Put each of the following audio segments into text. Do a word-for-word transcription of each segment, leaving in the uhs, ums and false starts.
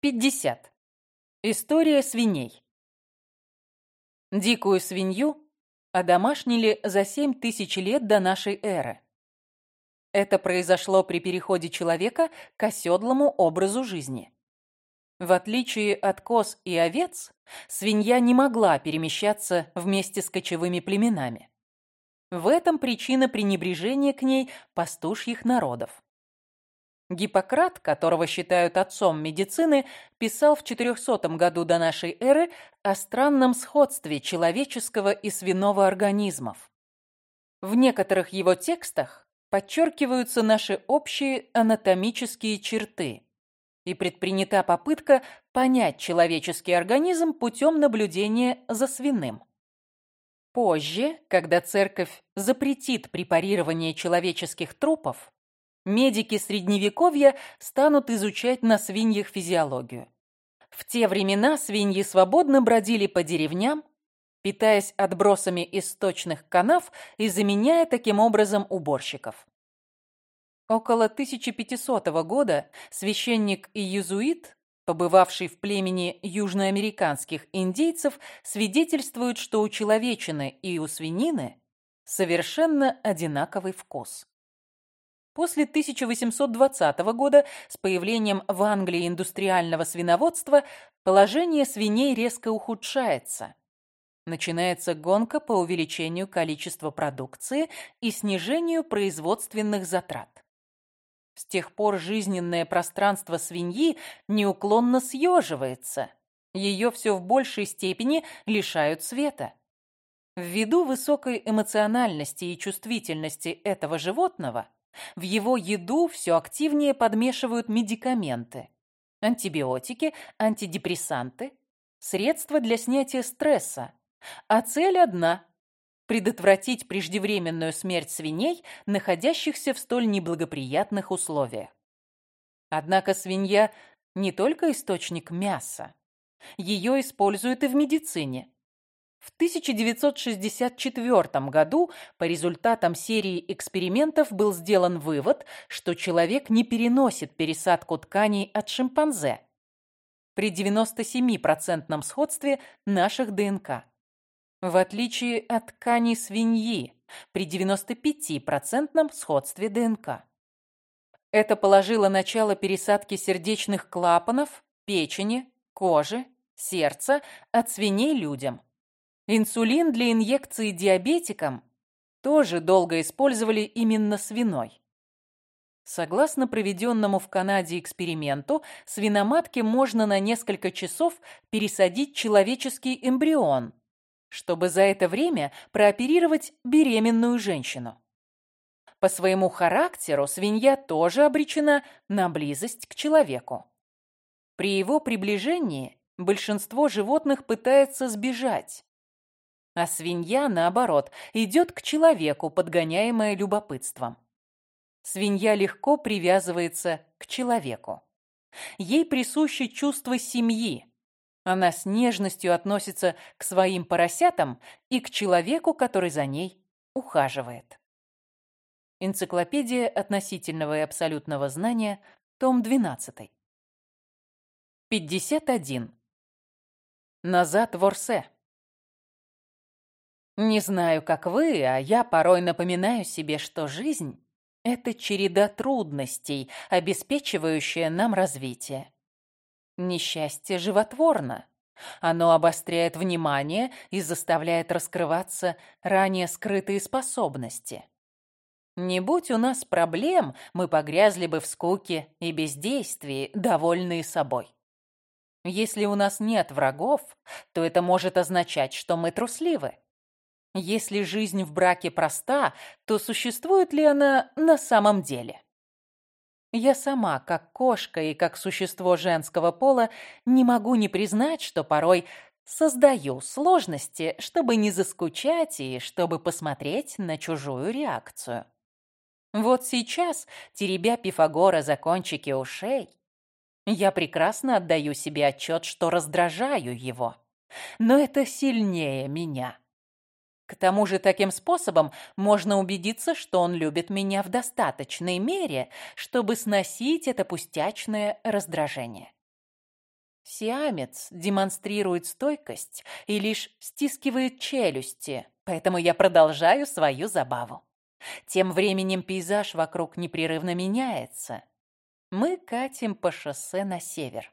пятьдесят. История свиней. Дикую свинью одомашнили за семь тысяч лет до нашей эры. Это произошло при переходе человека к оседлому образу жизни. В отличие от коз и овец, свинья не могла перемещаться вместе с кочевыми племенами. В этом причина пренебрежения к ней пастушьих народов. Гиппократ, которого считают отцом медицины, писал в четырехсотом году до нашей эры о странном сходстве человеческого и свиного организмов. В некоторых его текстах подчеркиваются наши общие анатомические черты и предпринята попытка понять человеческий организм путем наблюдения за свиным. Позже, когда церковь запретит препарирование человеческих трупов, медики Средневековья станут изучать на свиньях физиологию. В те времена свиньи свободно бродили по деревням, питаясь отбросами из сточных канав и заменяя таким образом уборщиков. Около тысяча пятисотого года священник и иезуит, побывавший в племени южноамериканских индейцев, свидетельствует, что у человечины и у свинины совершенно одинаковый вкус. После тысяча восемьсот двадцатого года с появлением в Англии индустриального свиноводства положение свиней резко ухудшается. Начинается гонка по увеличению количества продукции и снижению производственных затрат. С тех пор жизненное пространство свиньи неуклонно съеживается. Ее все в большей степени лишают света. Ввиду высокой эмоциональности и чувствительности этого животного, в его еду все активнее подмешивают медикаменты, антибиотики, антидепрессанты, средства для снятия стресса. А цель одна – предотвратить преждевременную смерть свиней, находящихся в столь неблагоприятных условиях. Однако свинья не только источник мяса. Ее используют и в медицине. В тысяча девятьсот шестьдесят четвёртом году по результатам серии экспериментов был сделан вывод, что человек не переносит пересадку тканей от шимпанзе при девяноста семи процентном сходстве наших ДНК, в отличие от тканей свиньи при девяноста пяти процентном сходстве ДНК. Это положило начало пересадке сердечных клапанов, печени, кожи, сердца от свиней людям. Инсулин для инъекции диабетикам тоже долго использовали именно свиной. Согласно проведенному в Канаде эксперименту, свиноматке можно на несколько часов пересадить человеческий эмбрион, чтобы за это время прооперировать беременную женщину. По своему характеру свинья тоже обречена на близость к человеку. При его приближении большинство животных пытается сбежать. А свинья, наоборот, идет к человеку, подгоняемая любопытством. Свинья легко привязывается к человеку. Ей присуще чувство семьи. Она с нежностью относится к своим поросятам и к человеку, который за ней ухаживает. Энциклопедия относительного и абсолютного знания, том двенадцатый. пятьдесят один. Назад в Орсе. Не знаю, как вы, а я порой напоминаю себе, что жизнь – это череда трудностей, обеспечивающая нам развитие. Несчастье животворно. Оно обостряет внимание и заставляет раскрываться ранее скрытые способности. Не будь у нас проблем, мы погрязли бы в скуке и бездействии, довольные собой. Если у нас нет врагов, то это может означать, что мы трусливы. Если жизнь в браке проста, то существует ли она на самом деле? Я сама, как кошка и как существо женского пола, не могу не признать, что порой создаю сложности, чтобы не заскучать и чтобы посмотреть на чужую реакцию. Вот сейчас, теребя Пифагора за кончики ушей, я прекрасно отдаю себе отчет, что раздражаю его. Но это сильнее меня. К тому же таким способом можно убедиться, что он любит меня в достаточной мере, чтобы сносить это пустячное раздражение. Сиамец демонстрирует стойкость и лишь стискивает челюсти, поэтому я продолжаю свою забаву. Тем временем пейзаж вокруг непрерывно меняется. Мы катим по шоссе на север.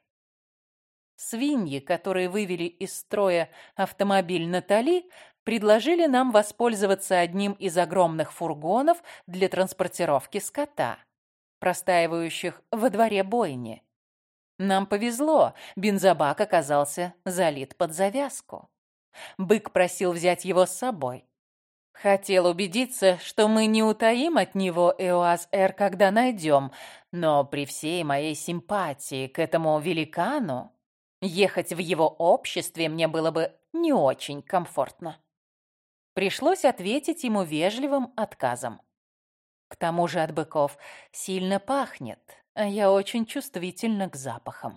Свиньи, которые вывели из строя автомобиль Натали, предложили нам воспользоваться одним из огромных фургонов для транспортировки скота, простаивающих во дворе бойни. Нам повезло, бензобак оказался залит под завязку. Бык просил взять его с собой. Хотел убедиться, что мы не утаим от него Эоаз-Эр, когда найдем, но при всей моей симпатии к этому великану ехать в его обществе мне было бы не очень комфортно. Пришлось ответить ему вежливым отказом. К тому же от быков сильно пахнет, а я очень чувствительна к запахам.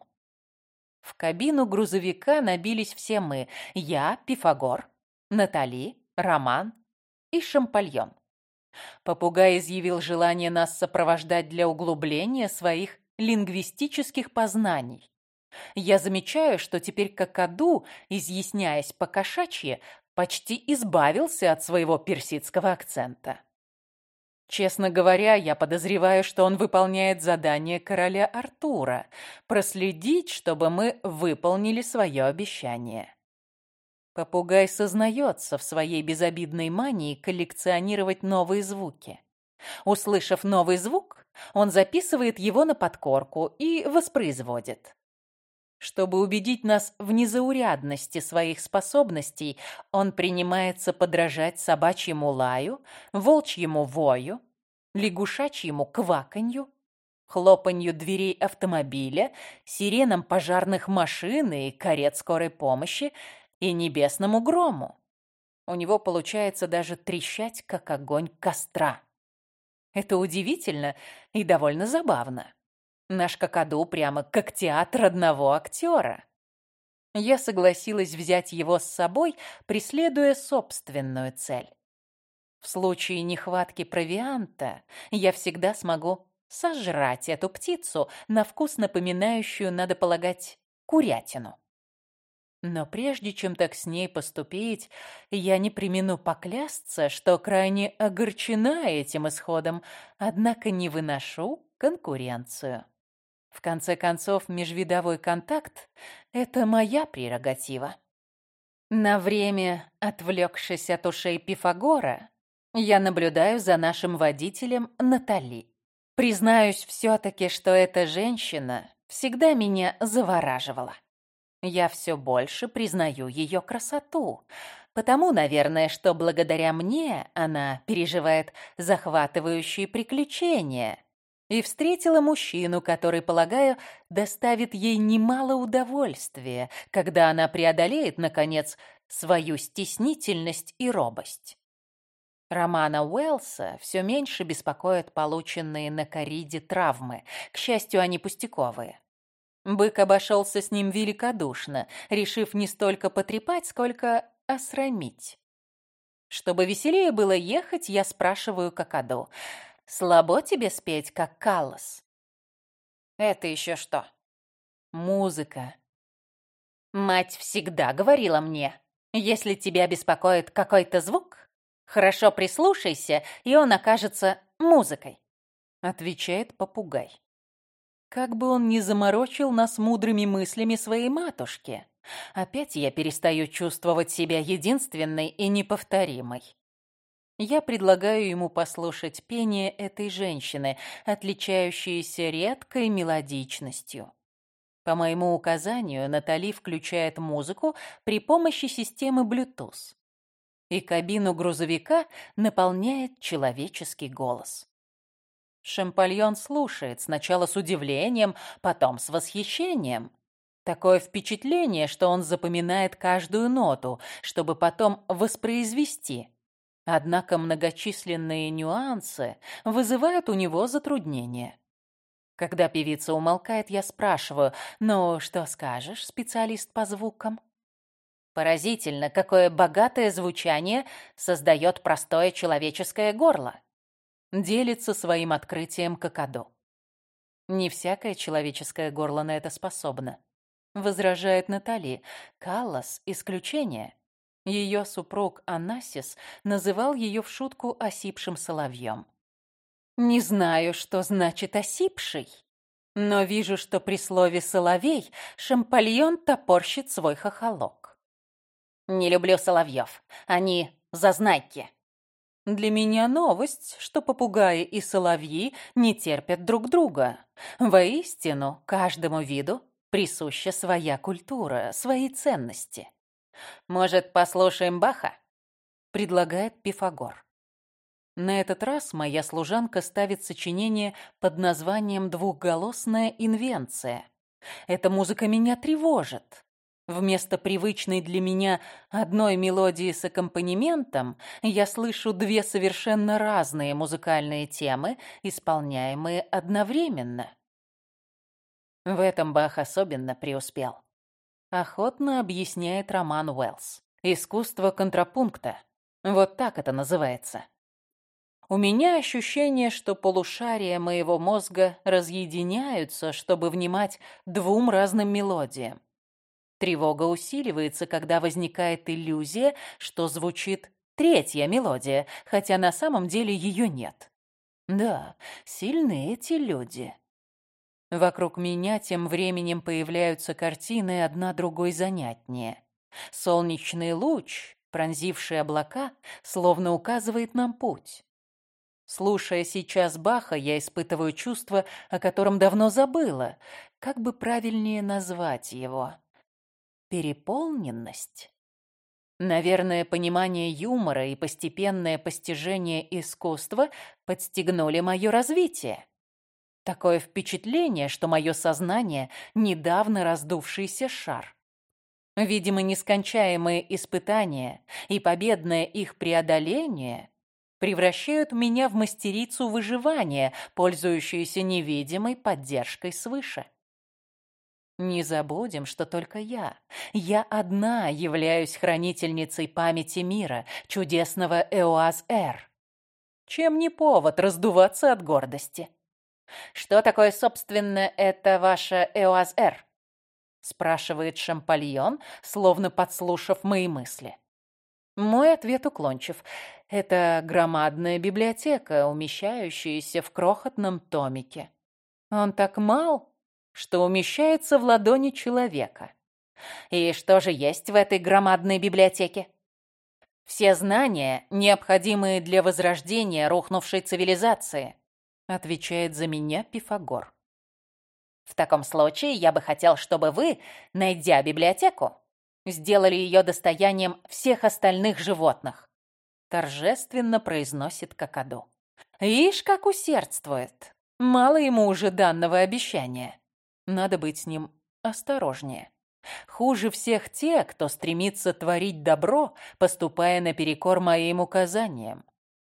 В кабину грузовика набились все мы: я, Пифагор, Натали, Роман и Шампальон. Попугай изъявил желание нас сопровождать для углубления своих лингвистических познаний. Я замечаю, что теперь Какаду, изъясняясь по-кошачьи, почти избавился от своего персидского акцента. Честно говоря, я подозреваю, что он выполняет задание короля Артура – проследить, чтобы мы выполнили свое обещание. Попугай сознается в своей безобидной мании коллекционировать новые звуки. Услышав новый звук, он записывает его на подкорку и воспроизводит. Чтобы убедить нас в незаурядности своих способностей, он принимается подражать собачьему лаю, волчьему вою, лягушачьему кваканью, хлопанью дверей автомобиля, сиренам пожарных машин и карет скорой помощи и небесному грому. У него получается даже трещать, как огонь костра. Это удивительно и довольно забавно. Наш Какаду прямо как театр одного актера. Я согласилась взять его с собой, преследуя собственную цель. В случае нехватки провианта я всегда смогу сожрать эту птицу, на вкус напоминающую, надо полагать, курятину. Но прежде чем так с ней поступить, я не премину поклясться, что крайне огорчена этим исходом, однако не выношу конкуренцию. В конце концов, межвидовой контакт – это моя прерогатива. На время, отвлекшись от ушей Пифагора, я наблюдаю за нашим водителем Натали. Признаюсь все-таки, что эта женщина всегда меня завораживала. Я все больше признаю ее красоту, потому, наверное, что благодаря мне она переживает захватывающие приключения и встретила мужчину, который, полагаю, доставит ей немало удовольствия, когда она преодолеет, наконец, свою стеснительность и робость. Романа Уэллса все меньше беспокоят полученные на кориде травмы. К счастью, они пустяковые. Бык обошелся с ним великодушно, решив не столько потрепать, сколько осрамить. Чтобы веселее было ехать, я спрашиваю Какаду: «Слабо тебе спеть, как Каллас?» «Это еще что?» «Музыка». «Мать всегда говорила мне, если тебя беспокоит какой-то звук, хорошо прислушайся, и он окажется музыкой», — отвечает попугай. Как бы он ни заморочил нас мудрыми мыслями своей матушки, опять я перестаю чувствовать себя единственной и неповторимой. Я предлагаю ему послушать пение этой женщины, отличающееся редкой мелодичностью. По моему указанию, Натали включает музыку при помощи системы Bluetooth, и кабину грузовика наполняет человеческий голос. Шампальон слушает сначала с удивлением, потом с восхищением. Такое впечатление, что он запоминает каждую ноту, чтобы потом воспроизвести. Однако многочисленные нюансы вызывают у него затруднения. Когда певица умолкает, я спрашиваю: «Ну, что скажешь, специалист по звукам?» Поразительно, какое богатое звучание создает простое человеческое горло. Делится своим открытием Какаду. Не всякое человеческое горло на это способно. возражает Натали. Каллас — исключение. Ее супруг Анассис называл ее в шутку осипшим соловьем. Не знаю, что значит «осипший», но вижу, что при слове «соловей» Шампальон топорщит свой хохолок. Не люблю соловьев. Они зазнайки. Для меня новость, что попугаи и соловьи не терпят друг друга. Воистину, каждому виду присуща своя культура, свои ценности. Может, послушаем Баха? Предлагает Пифагор. На этот раз моя служанка ставит сочинение под названием «Двухголосная инвенция». Эта музыка меня тревожит. Вместо привычной для меня одной мелодии с аккомпанементом я слышу две совершенно разные музыкальные темы, исполняемые одновременно. В этом Бах особенно преуспел. Охотно объясняет Роман Уэллс. Искусство контрапункта. Вот так это называется. У меня ощущение, что полушария моего мозга разъединяются, чтобы внимать двум разным мелодиям. Тревога усиливается, когда возникает иллюзия, что звучит третья мелодия, хотя на самом деле ее нет. Да, сильны эти люди. Вокруг меня тем временем появляются картины, одна другой занятнее. Солнечный луч, пронзивший облака, словно указывает нам путь. Слушая сейчас Баха, я испытываю чувство, о котором давно забыла. Как бы правильнее назвать его? Переполненность? Наверное, понимание юмора и постепенное постижение искусства подстегнули мое развитие. Такое впечатление, что мое сознание — недавно раздувшийся шар. Видимо, нескончаемые испытания и победное их преодоление превращают меня в мастерицу выживания, пользующуюся невидимой поддержкой свыше. Не забудем, что только я, я одна являюсь хранительницей памяти мира, чудесного Эоаз-Эр. Чем не повод раздуваться от гордости? Что такое, собственно, это ваше Эоаз-Эр? Спрашивает Шампальон, словно подслушав мои мысли. Мой ответ уклончив. Это громадная библиотека, умещающаяся в крохотном томике. Он так мал, что умещается в ладони человека. И что же есть в этой громадной библиотеке? Все знания, необходимые для возрождения рухнувшей цивилизации, отвечает за меня Пифагор. В таком случае я бы хотел, чтобы вы, найдя библиотеку, сделали ее достоянием всех остальных животных, торжественно произносит Какаду. Ишь, как усердствует. Мало ему уже данного обещания. Надо быть с ним осторожнее. Хуже всех те, кто стремится творить добро, поступая наперекор моим указаниям.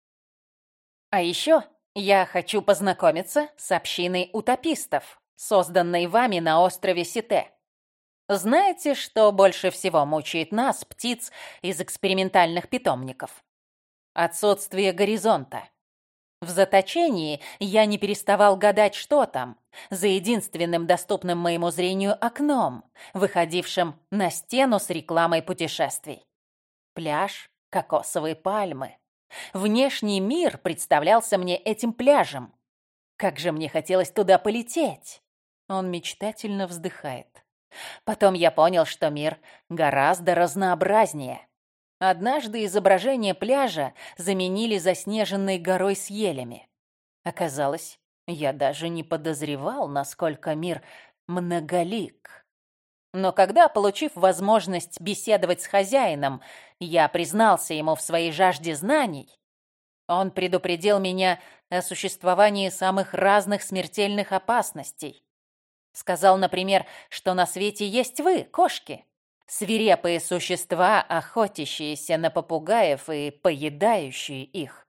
А еще я хочу познакомиться с общиной утопистов, созданной вами на острове Сите. Знаете, что больше всего мучает нас, птиц, из экспериментальных питомников? Отсутствие горизонта. В заточении я не переставал гадать, что там, за единственным доступным моему зрению окном, выходившим на стену с рекламой путешествий. Пляж, кокосовые пальмы. Внешний мир представлялся мне этим пляжем. Как же мне хотелось туда полететь. Он мечтательно вздыхает. Потом я понял, что мир гораздо разнообразнее. Однажды изображение пляжа заменили заснеженной горой с елями. Оказалось, я даже не подозревал, насколько мир многолик. Но когда, получив возможность беседовать с хозяином, я признался ему в своей жажде знаний, он предупредил меня о существовании самых разных смертельных опасностей. Сказал, например, что на свете есть вы, кошки. Свирепые существа, охотящиеся на попугаев и поедающие их.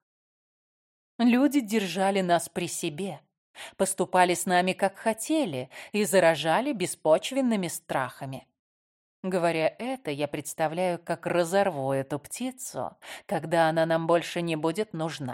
Люди держали нас при себе, поступали с нами как хотели и заражали беспочвенными страхами. Говоря это, я представляю, как разорву эту птицу, когда она нам больше не будет нужна.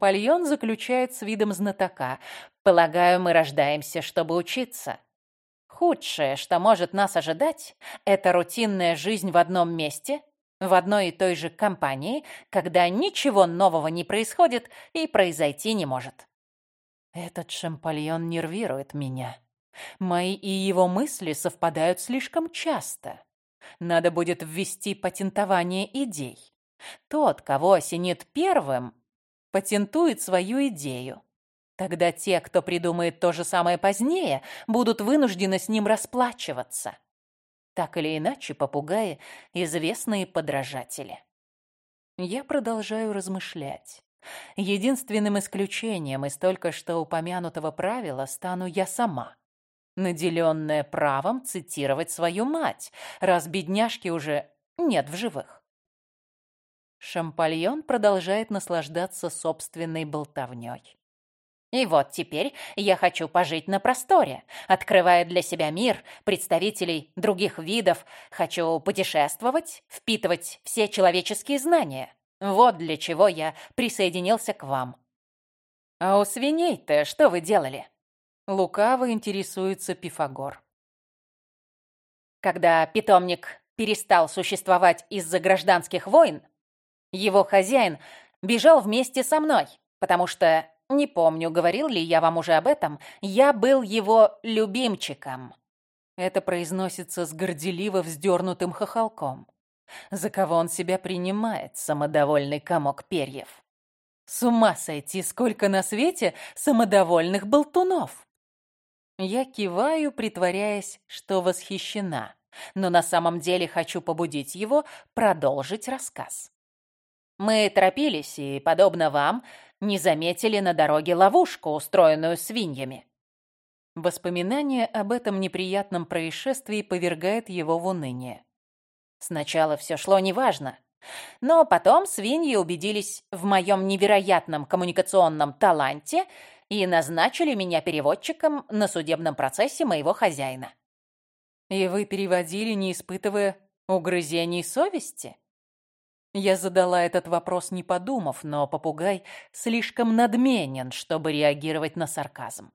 Шампальон заключает с видом знатока. Полагаю, мы рождаемся, чтобы учиться. Худшее, что может нас ожидать, это рутинная жизнь в одном месте, в одной и той же компании, когда ничего нового не происходит и произойти не может. Этот шампальон нервирует меня. Мои и его мысли совпадают слишком часто. Надо будет ввести патентование идей. Тот, кого осенит первым, патентует свою идею. Тогда те, кто придумает то же самое позднее, будут вынуждены с ним расплачиваться. Так или иначе, попугаи – известные подражатели. Я продолжаю размышлять. Единственным исключением из только что упомянутого правила стану я сама, наделенная правом цитировать свою мать, раз бедняжки уже нет в живых. Шампальон продолжает наслаждаться собственной болтовней. И вот теперь я хочу пожить на просторе, открывая для себя мир, представителей других видов, хочу путешествовать, впитывать все человеческие знания. Вот для чего я присоединился к вам. А у свиней-то что вы делали? Лукаво интересуется Пифагор. Когда питомник перестал существовать из-за гражданских войн, его хозяин бежал вместе со мной, потому что, не помню, говорил ли я вам уже об этом, я был его любимчиком. Это произносится с горделиво вздернутым хохолком. За кого он себя принимает, самодовольный комок перьев? С ума сойти, сколько на свете самодовольных болтунов! Я киваю, притворяясь, что восхищена, но на самом деле хочу побудить его продолжить рассказ. Мы торопились и, подобно вам, не заметили на дороге ловушку, устроенную свиньями. Воспоминание об этом неприятном происшествии повергает его в уныние. Сначала все шло неважно, но потом свиньи убедились в моем невероятном коммуникационном таланте и назначили меня переводчиком на судебном процессе моего хозяина. И вы переводили, не испытывая угрызений совести? Я задала этот вопрос, не подумав, но попугай слишком надменен, чтобы реагировать на сарказм.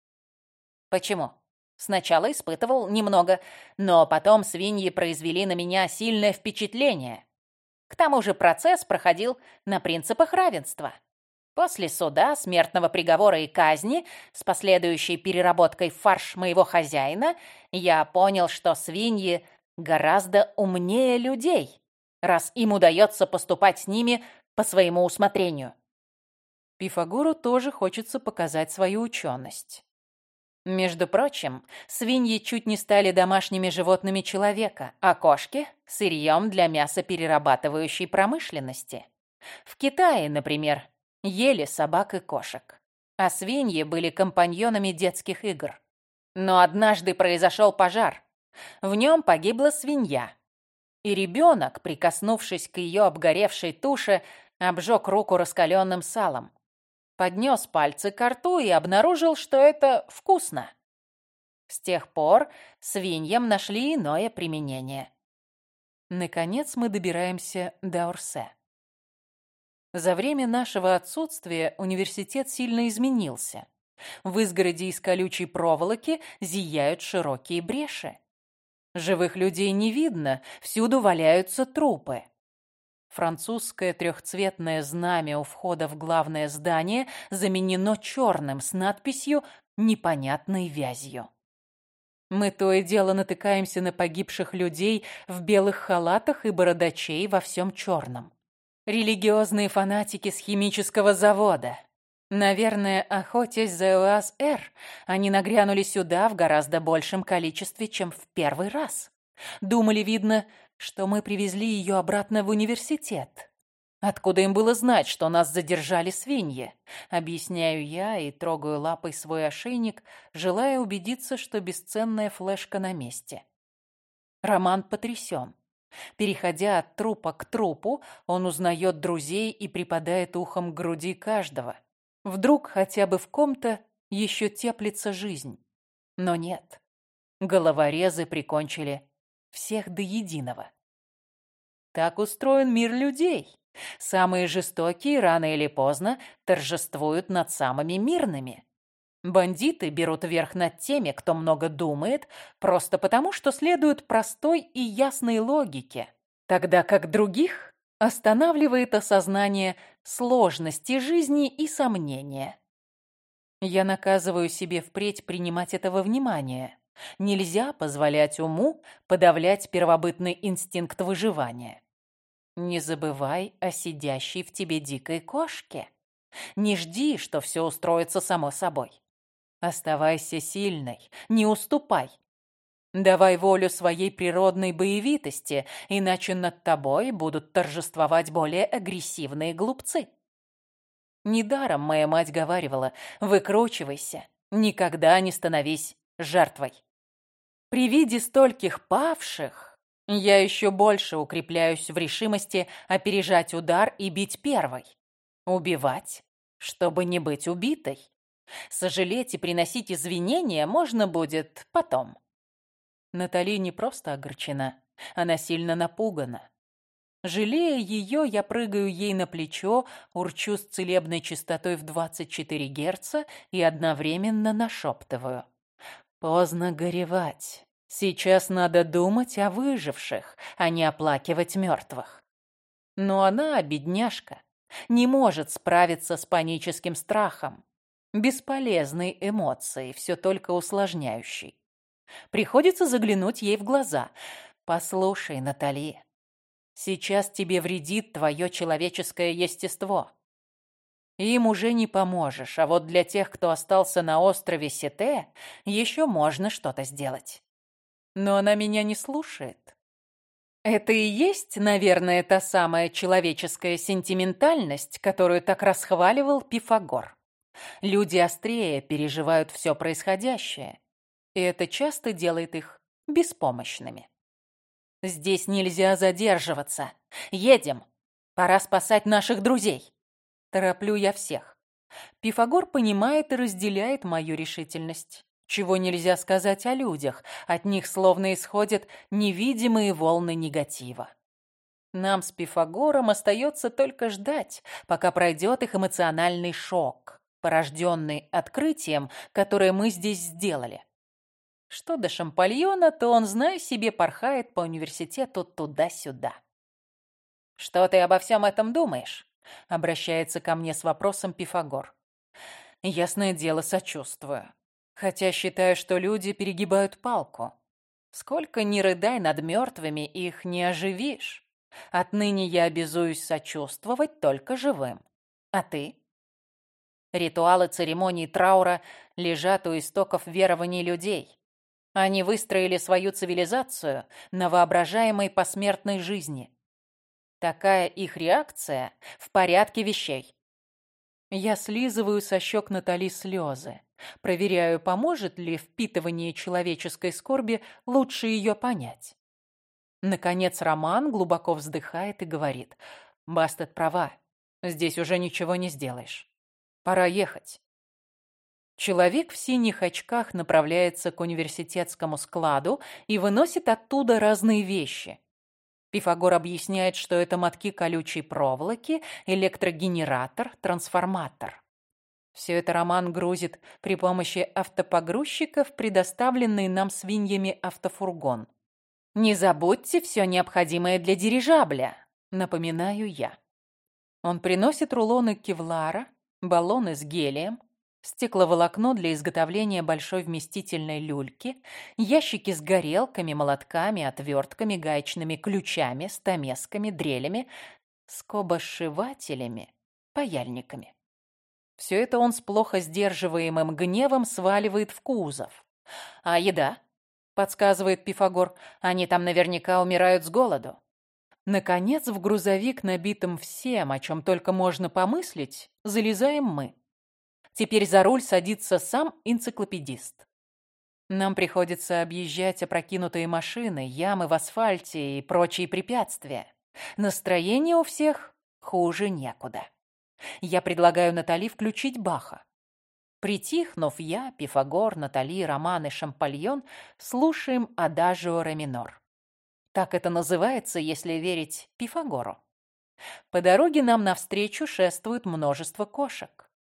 Почему? Сначала испытывал немного, но потом свиньи произвели на меня сильное впечатление. К тому же процесс проходил на принципах равенства. После суда, смертного приговора и казни, с последующей переработкой в фарш моего хозяина, я понял, что свиньи гораздо умнее людей, раз им удается поступать с ними по своему усмотрению. Пифагору тоже хочется показать свою ученость. Между прочим, свиньи чуть не стали домашними животными человека, а кошки – сырьем для мясоперерабатывающей промышленности. В Китае, например, ели собак и кошек, а свиньи были компаньонами детских игр. Но однажды произошел пожар. В нем погибла свинья. И ребенок, прикоснувшись к ее обгоревшей туше, обжег руку раскаленным салом. Поднес пальцы ко рту и обнаружил, что это вкусно. С тех пор свиньям нашли иное применение. Наконец мы добираемся до Орсе. За время нашего отсутствия университет сильно изменился. В изгороди из колючей проволоки зияют широкие бреши. Живых людей не видно, всюду валяются трупы. Французское трехцветное знамя у входа в главное здание заменено черным с надписью непонятной вязью. Мы то и дело натыкаемся на погибших людей в белых халатах и бородачей во всем черном. Религиозные фанатики с химического завода. Наверное, охотясь за ОАС-Р, они нагрянули сюда в гораздо большем количестве, чем в первый раз. Думали, видно, что мы привезли ее обратно в университет. Откуда им было знать, что нас задержали свиньи? Объясняю я и трогаю лапой свой ошейник, желая убедиться, что бесценная флешка на месте. Роман потрясен. Переходя от трупа к трупу, он узнает друзей и припадает ухом к груди каждого. Вдруг хотя бы в ком-то еще теплится жизнь. Но нет. Головорезы прикончили всех до единого. Так устроен мир людей. Самые жестокие рано или поздно торжествуют над самыми мирными. Бандиты берут верх над теми, кто много думает, просто потому, что следуют простой и ясной логике, тогда как других останавливает осознание сложности жизни и сомнения. Я наказываю себе впредь принимать это во внимание. Нельзя позволять уму подавлять первобытный инстинкт выживания. Не забывай о сидящей в тебе дикой кошке. Не жди, что все устроится само собой. Оставайся сильной, не уступай. Давай волю своей природной боевитости, иначе над тобой будут торжествовать более агрессивные глупцы. Недаром моя мать говаривала: выкручивайся, никогда не становись жертвой. При виде стольких павших я еще больше укрепляюсь в решимости опережать удар и бить первой. Убивать, чтобы не быть убитой. Сожалеть и приносить извинения можно будет потом. Натали не просто огорчена, она сильно напугана. Жалея ее, я прыгаю ей на плечо, урчу с целебной частотой в двадцать четыре герца и одновременно нашептываю: поздно горевать. Сейчас надо думать о выживших, а не оплакивать мертвых. Но она, бедняжка, не может справиться с паническим страхом. Бесполезной эмоцией, все только усложняющей. Приходится заглянуть ей в глаза. «Послушай, Натали, сейчас тебе вредит твое человеческое естество. Им уже не поможешь, а вот для тех, кто остался на острове Сите, еще можно что-то сделать». Но она меня не слушает. Это и есть, наверное, та самая человеческая сентиментальность, которую так расхваливал Пифагор. Люди острее переживают все происходящее, и это часто делает их беспомощными. Здесь нельзя задерживаться. Едем. Пора спасать наших друзей. Тороплю я всех. Пифагор понимает и разделяет мою решительность. Чего нельзя сказать о людях. От них словно исходят невидимые волны негатива. Нам с Пифагором остается только ждать, пока пройдет их эмоциональный шок, порожденный открытием, которое мы здесь сделали. Что до Шампальона, то он, знай себе, порхает по университету туда-сюда. «Что ты обо всем этом думаешь?» — обращается ко мне с вопросом Пифагор. Ясное дело, сочувствую. Хотя считаю, что люди перегибают палку. Сколько ни рыдай над мертвыми, их не оживишь. Отныне я обязуюсь сочувствовать только живым. А ты? Ритуалы церемонии траура лежат у истоков верований людей. Они выстроили свою цивилизацию на воображаемой посмертной жизни. Такая их реакция в порядке вещей. Я слизываю со щек Натали слезы. Проверяю, поможет ли впитывание человеческой скорби лучше ее понять. Наконец Роман глубоко вздыхает и говорит: «Бастет права, здесь уже ничего не сделаешь. Пора ехать». Человек в синих очках направляется к университетскому складу и выносит оттуда разные вещи. Пифагор объясняет, что это мотки колючей проволоки, электрогенератор, трансформатор. Все это Роман грузит при помощи автопогрузчика в предоставленный нам свиньями автофургон. «Не забудьте все необходимое для дирижабля», — напоминаю я. Он приносит рулоны кевлара, баллоны с гелием, стекловолокно для изготовления большой вместительной люльки, ящики с горелками, молотками, отвертками, гаечными ключами, стамесками, дрелями, скобосшивателями, паяльниками. Все это он с плохо сдерживаемым гневом сваливает в кузов. «А еда?» — подсказывает Пифагор. «Они там наверняка умирают с голоду». Наконец, в грузовик, набитым всем, о чем только можно помыслить, залезаем мы. Теперь за руль садится сам энциклопедист. Нам приходится объезжать опрокинутые машины, ямы в асфальте и прочие препятствия. Настроение у всех хуже некуда. Я предлагаю Натали включить Баха. Притихнув, я, Пифагор, Натали, Роман и Шампальон слушаем адажио ре минор. Так это называется, если верить Пифагору. По дороге нам навстречу шествует множество кошек.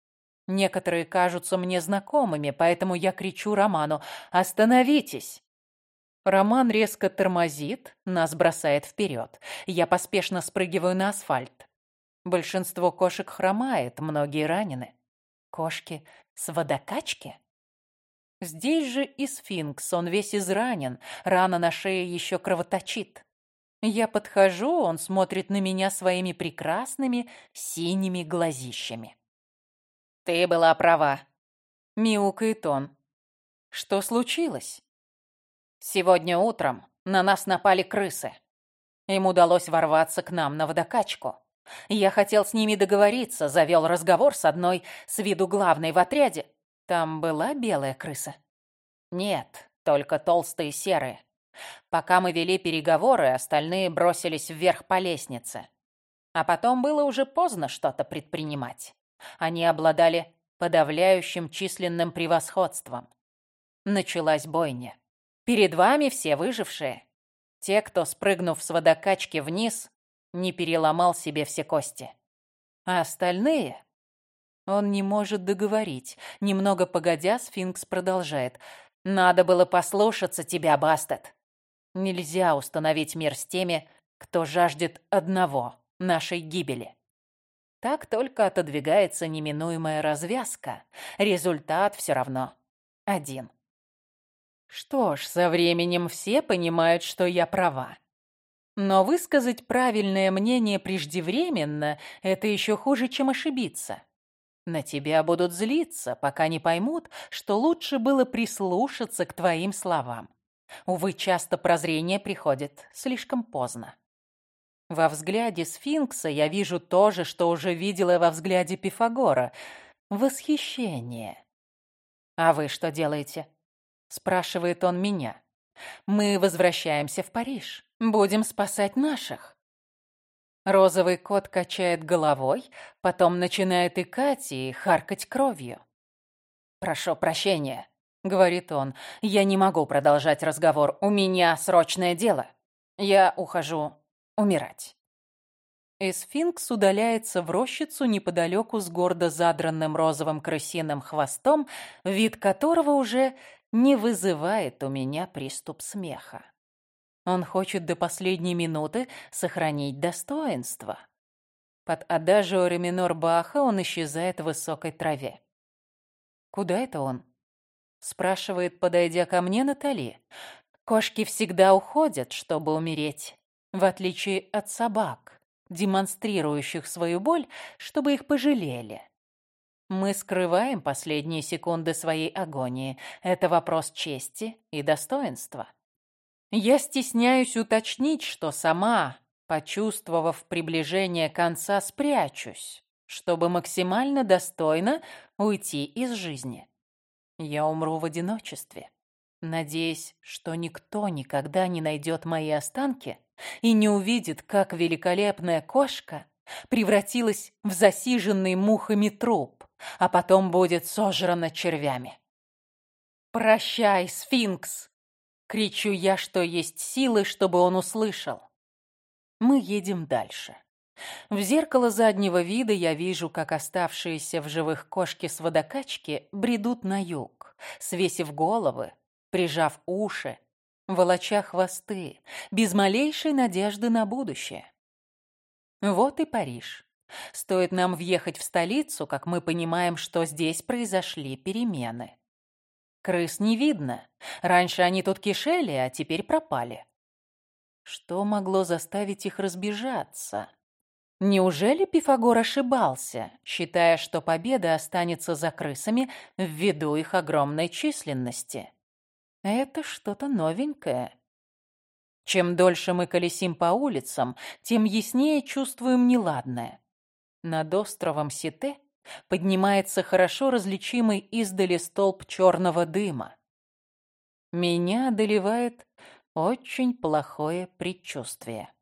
Некоторые кажутся мне знакомыми, поэтому я кричу Роману: «Остановитесь!». Роман резко тормозит, нас бросает вперед. Я поспешно спрыгиваю на асфальт. Большинство кошек хромает, многие ранены. Кошки с водокачки? Здесь же и сфинкс, он весь изранен, рана на шее еще кровоточит. Я подхожу, он смотрит на меня своими прекрасными синими глазищами. «Ты была права», — мяукает он. «Что случилось?» «Сегодня утром на нас напали крысы. Им удалось ворваться к нам на водокачку. Я хотел с ними договориться, завел разговор с одной с виду главной в отряде. Там была белая крыса?» «Нет, только толстые серые. Пока мы вели переговоры, остальные бросились вверх по лестнице. А потом было уже поздно что-то предпринимать. Они обладали подавляющим численным превосходством. Началась бойня. Перед вами все выжившие. Те, кто, спрыгнув с водокачки вниз, не переломал себе все кости. А остальные...» Он не может договорить. Немного погодя, сфинкс продолжает. «Надо было послушаться тебя, Бастет. Нельзя установить мир с теми, кто жаждет одного — нашей гибели. Так только отодвигается неминуемая развязка. Результат все равно один». Что ж, со временем все понимают, что я права. Но высказать правильное мнение преждевременно — это еще хуже, чем ошибиться. На тебя будут злиться, пока не поймут, что лучше было прислушаться к твоим словам. Увы, часто прозрение приходит слишком поздно. Во взгляде сфинкса я вижу то же, что уже видела во взгляде Пифагора — восхищение. «А вы что делаете?» — спрашивает он меня. «Мы возвращаемся в Париж. Будем спасать наших». Розовый кот качает головой, потом начинает икать и харкать кровью. «Прошу прощения», — говорит он, — «я не могу продолжать разговор. У меня срочное дело. Я ухожу умирать». И сфинкс удаляется в рощицу неподалеку с гордо задранным розовым крысиным хвостом, вид которого уже не вызывает у меня приступ смеха. Он хочет до последней минуты сохранить достоинство. Под адажио ре минор Баха он исчезает в высокой траве. «Куда это он?» — спрашивает, подойдя ко мне, Натали. «Кошки всегда уходят, чтобы умереть, в отличие от собак, демонстрирующих свою боль, чтобы их пожалели. Мы скрываем последние секунды своей агонии. Это вопрос чести и достоинства. Я стесняюсь уточнить, что сама, почувствовав приближение конца, спрячусь, чтобы максимально достойно уйти из жизни. Я умру в одиночестве, надеясь, что никто никогда не найдет мои останки и не увидит, как великолепная кошка превратилась в засиженный мухами труп, а потом будет сожрана червями. «Прощай, сфинкс!» — кричу я, что есть силы, чтобы он услышал. Мы едем дальше. В зеркало заднего вида я вижу, как оставшиеся в живых кошки с водокачки бредут на юг, свесив головы, прижав уши, волоча хвосты, без малейшей надежды на будущее. Вот и Париж. Стоит нам въехать в столицу, как мы понимаем, что здесь произошли перемены. Крыс не видно. Раньше они тут кишели, а теперь пропали. Что могло заставить их разбежаться? Неужели Пифагор ошибался, считая, что победа останется за крысами ввиду их огромной численности? Это что-то новенькое. Чем дольше мы колесим по улицам, тем яснее чувствуем неладное. Над островом Сите поднимается хорошо различимый издали столб черного дыма. Меня одолевает очень плохое предчувствие.